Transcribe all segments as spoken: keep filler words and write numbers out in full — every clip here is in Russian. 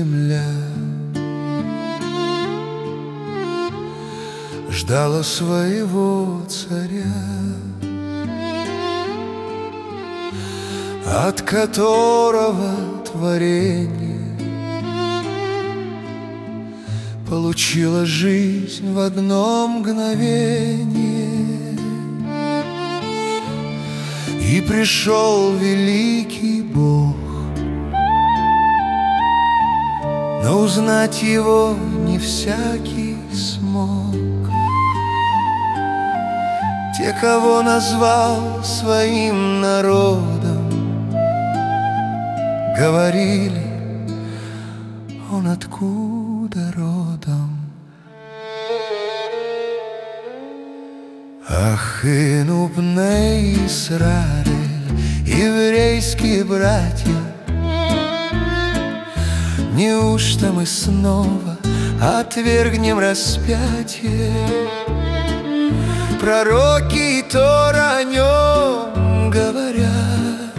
земля ждала своего царя, от которого творение получила жизнь в одно мгновение. И пришел великий Бог, но узнать его не всякий смог. Те, кого назвал своим народом, говорили: он откуда родом? Ах, Ахину бней Исраэль, еврейские братья, неужто мы снова отвергнем распятие? Пророки и Тора о нем говорят.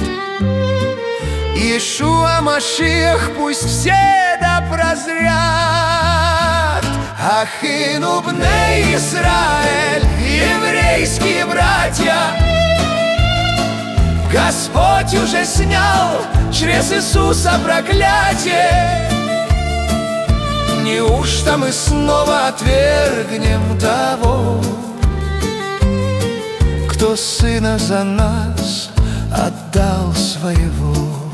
Иешуа Машиах пусть все да прозрят. Ахину бней Исраэль, еврейские братья, Господь уже снял через Иисуса проклятие. Неужто мы снова отвергнем того, кто Сына за нас отдал своего?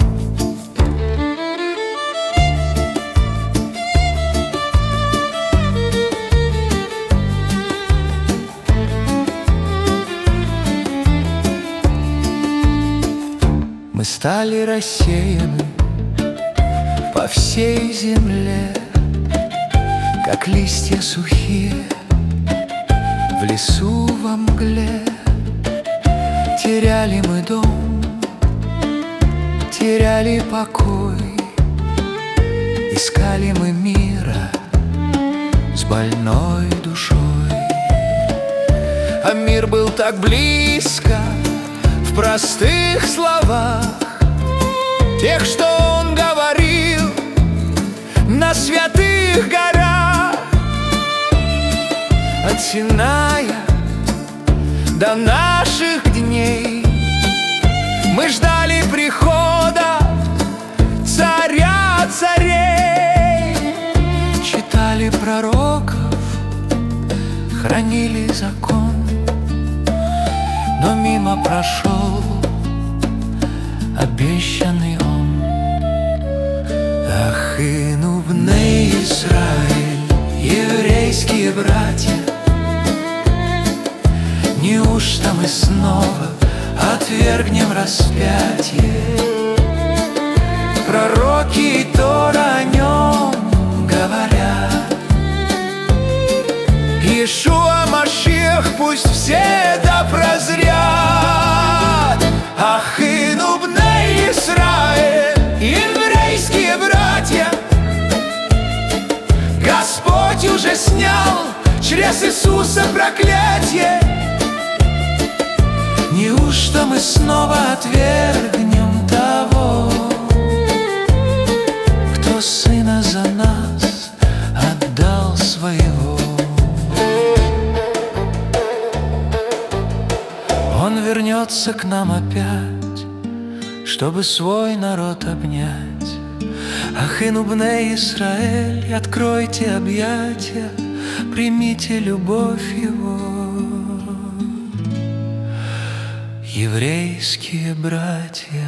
Мы стали рассеяны по всей земле, как листья сухие в лесу во мгле. Теряли мы дом, теряли покой, искали мы мира с больной душой. А мир был так близко в простых словах, тех, что он говорил на святых горах. От Синая до наших дней мы ждали прихода царя царей. Читали пророков, хранили закон, но мимо прошел обещанный он. Ахину бней Исраэль, еврейские братья, неужто мы снова отвергнем распятие? Пророки и Тора о нем говорят. Иешуа Машиах пусть все да прозрят. Ахину бней Исраэль, еврейские братья, Господь уже снял через Иисуса проклятие. Неужто мы снова отвергнем того, кто Сына за нас отдал своего? Он вернется к нам опять, чтобы свой народ обнять. Ахину бней Исраэль, откройте объятия, примите любовь его. Еврейские братья.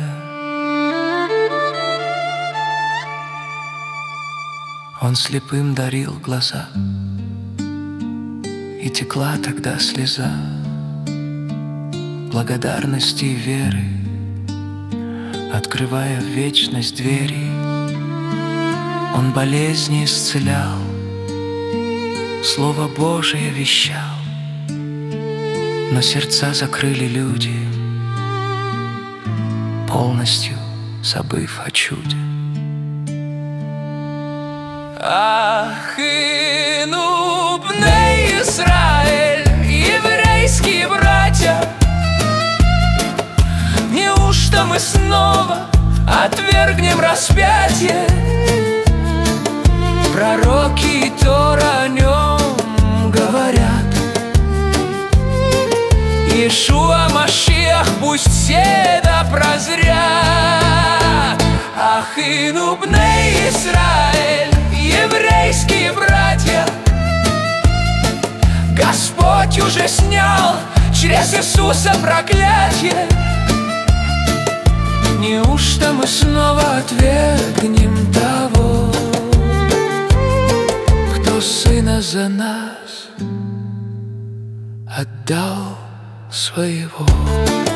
Он слепым дарил глаза, и текла тогда слеза благодарности и веры, открывая в вечность двери. Он болезни исцелял, Слово Божие вещал, но сердца закрыли люди, полностью забыв о чуде. Ахину бней Исраэль, еврейские братья, неужто мы снова отвергнем распятие? пусть все да прозрят. Ах, и нубный Израиль, еврейские братья, Господь уже снял через Иисуса проклятие. Неужто мы снова отвергнем того, кто Сына за нас отдал своего?